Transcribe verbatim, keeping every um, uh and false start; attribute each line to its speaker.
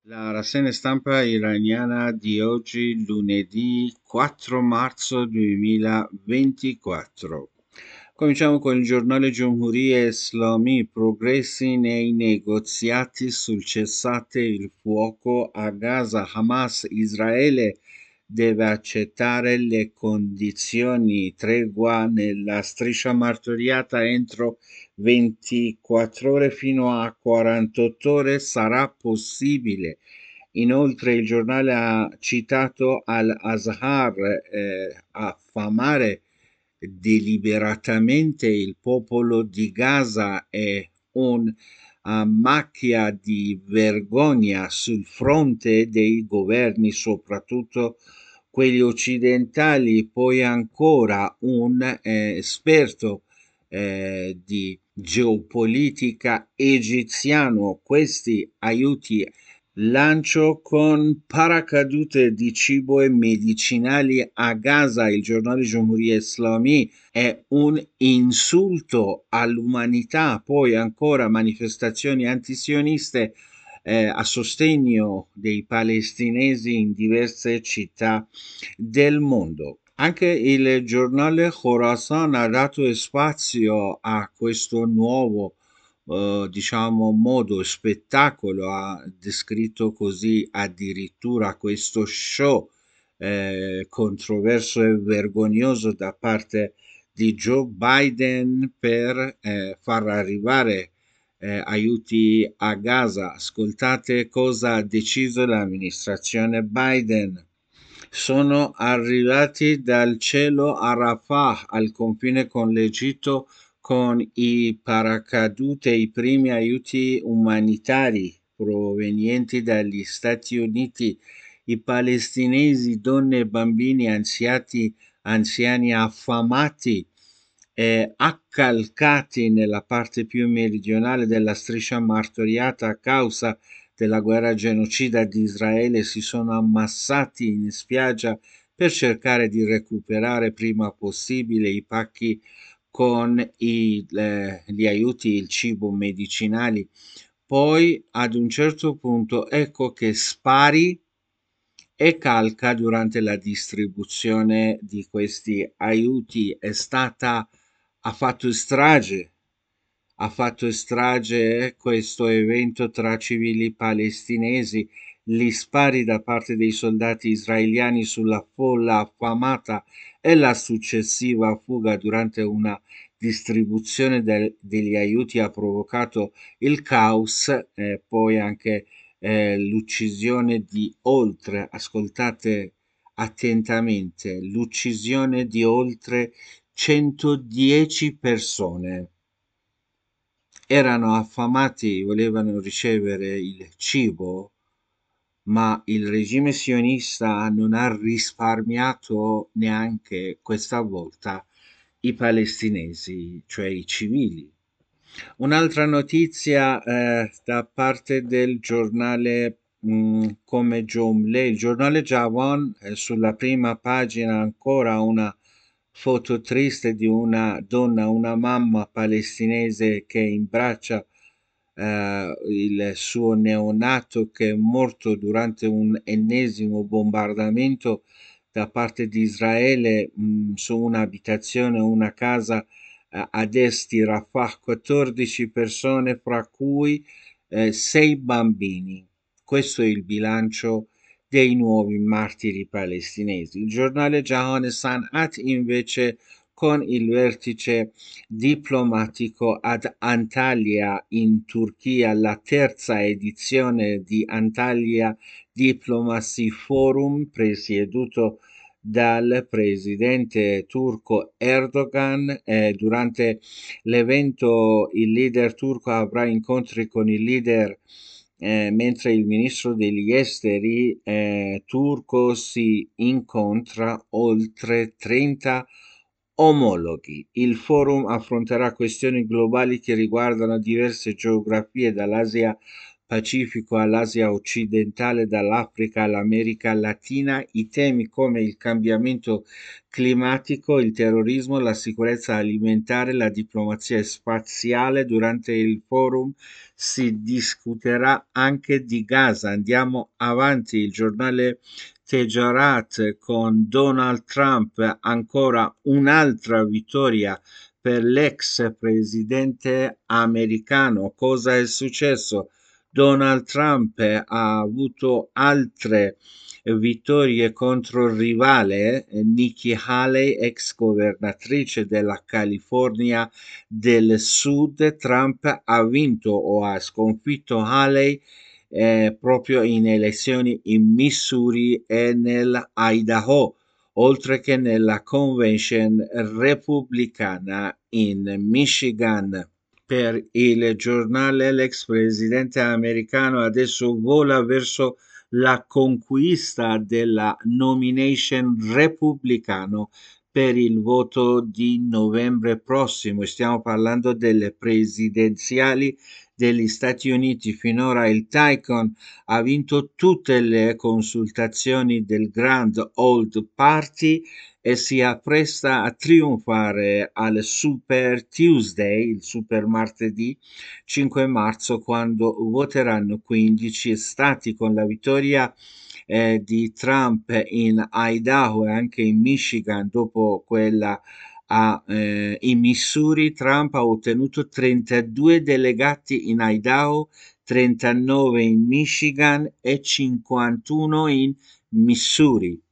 Speaker 1: La rassegna stampa iraniana di oggi, lunedì quattro marzo duemilaventiquattro. Cominciamo con il giornale Giomhuriye Islami, progressi nei negoziati sul cessate il fuoco a Gaza. Hamas, Israele deve accettare le condizioni tregua nella striscia martoriata entro ventiquattro ore fino a quarantotto ore sarà possibile. Inoltre il giornale ha citato Al-Azhar eh, affamare deliberatamente il popolo di Gaza è un uh, macchia di vergogna sul fronte dei governi, soprattutto quelli occidentali. Poi ancora un eh, esperto eh, di geopolitica egiziano, questi aiuti lancio con paracadute di cibo e medicinali a Gaza. Il giornale Giomhuriye Islami è un insulto all'umanità. Poi ancora manifestazioni antisioniste eh, a sostegno dei palestinesi in diverse città del mondo. Anche il giornale Khorasan ha dato spazio a questo nuovo eh, diciamo modo spettacolo, ha descritto così addirittura questo show eh, controverso e vergognoso da parte di Joe Biden per eh, far arrivare eh, aiuti a Gaza. Ascoltate cosa ha deciso l'amministrazione Biden. Sono arrivati dal cielo a Rafah, al confine con l'Egitto, con i paracadute i primi aiuti umanitari provenienti dagli Stati Uniti. I palestinesi, donne e bambini, anziati, anziani affamati e accalcati nella parte più meridionale della striscia martoriata a causa della guerra genocida di Israele si sono ammassati in spiaggia per cercare di recuperare prima possibile i pacchi con i, eh, gli aiuti, il cibo, medicinali. Poi ad un certo punto ecco che spari e calca durante la distribuzione di questi aiuti. È stata, ha fatto strage ha fatto strage questo evento tra civili palestinesi, gli spari da parte dei soldati israeliani sulla folla affamata e la successiva fuga durante una distribuzione del- degli aiuti ha provocato il caos e poi anche eh, l'uccisione di oltre, ascoltate attentamente, l'uccisione di oltre centodieci persone. Erano affamati, volevano ricevere il cibo, ma il regime sionista non ha risparmiato neanche questa volta i palestinesi, cioè i civili. Un'altra notizia eh, da parte del giornale mh, come Jomle, il giornale Jawan, eh, sulla prima pagina ancora una foto triste di una donna, una mamma palestinese che imbraccia eh, il suo neonato che è morto durante un ennesimo bombardamento da parte di Israele mh, su un'abitazione, una casa eh, ad est di Rafah, quattordici persone, fra cui eh, sei bambini. Questo è il bilancio dei nuovi martiri palestinesi. Il giornale Jahan Sanat invece con il vertice diplomatico ad Antalya in Turchia, la terza edizione di Antalya Diplomacy Forum presieduto dal presidente turco Erdogan. Eh, durante l'evento il leader turco avrà incontri con il leader eh, mentre il ministro degli esteri eh, turco si incontra oltre trenta omologhi. Il forum affronterà questioni globali che riguardano diverse geografie, dall'Asia Pacifico all'Asia occidentale, dall'Africa all'America Latina, i temi come il cambiamento climatico, il terrorismo, la sicurezza alimentare, la diplomazia spaziale. Durante il forum si discuterà anche di Gaza. Andiamo avanti, il giornale Tejarat con Donald Trump, ancora un'altra vittoria per l'ex presidente americano. Cosa è successo? Donald Trump ha avuto altre vittorie contro il rivale Nikki Haley, ex governatrice della California del Sud. Trump ha vinto o ha sconfitto Haley eh, proprio in elezioni in Missouri e nell'Idaho, oltre che nella convention repubblicana in Michigan. Per il giornale, l'ex presidente americano adesso vola verso la conquista della nomination repubblicano per il voto di novembre prossimo. Stiamo parlando delle presidenziali degli Stati Uniti. Finora il Tycoon ha vinto tutte le consultazioni del Grand Old Party e si appresta a trionfare al Super Tuesday, il Super Martedì cinque marzo, quando voteranno quindici stati. Con la vittoria eh, di Trump in Idaho e anche in Michigan, dopo quella a, eh, in Missouri, Trump ha ottenuto trentadue delegati in Idaho, trentanove in Michigan e cinquantuno in Missouri.